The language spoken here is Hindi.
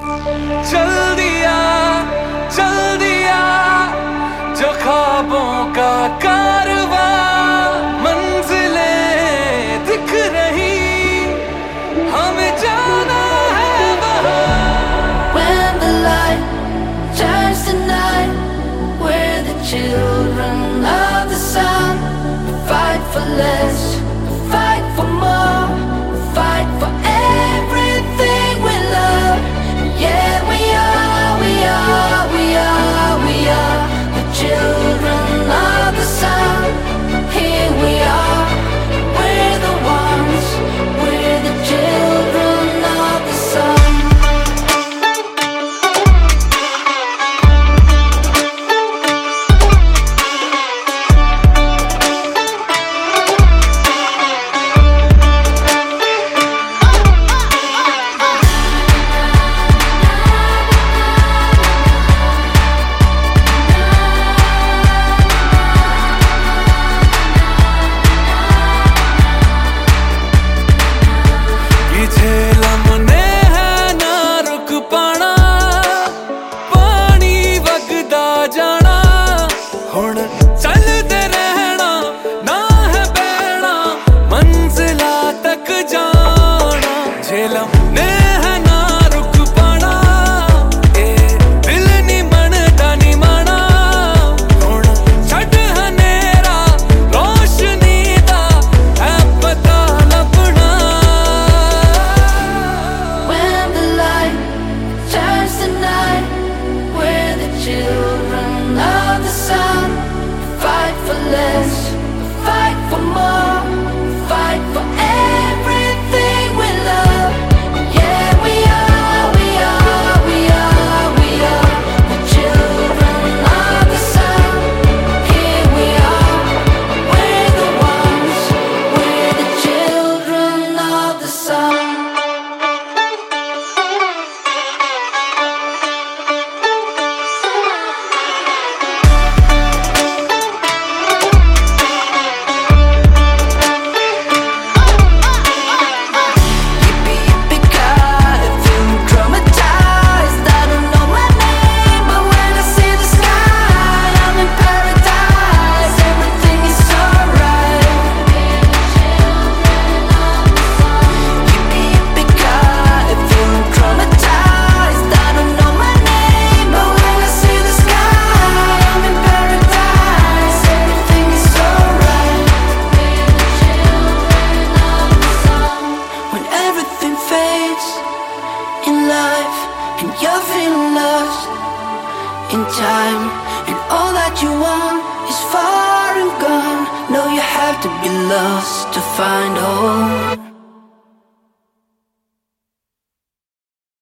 चल दिया जो ख्वाबों का कारवां, मंजिलें दिख रही, हमें जाना है वहाँ। When the light turns to night, we're the children of the sun. Fight for less, fight for more, fight for everything we love. Yeah, we are the children of the sun. Here we are, we're the ones, we're the children of the sun. चलते रहना ना है बहना, मंजिला तक जाना, झेलम ने है ना रुक पाना, ए दिल नी मनता नी माना, हुण छड़ हनेरा रोशनी दा है पता लभना। When the light turns to night, we're the children of the sun. Fight for less, fight for more, fight for everything we love. Yeah, we are the children of the sun. Here we are, we're the ones, we're the children of the sun. In life, and you're feeling lost in time, and all that you want is far and gone. No, you have to be lost to find home.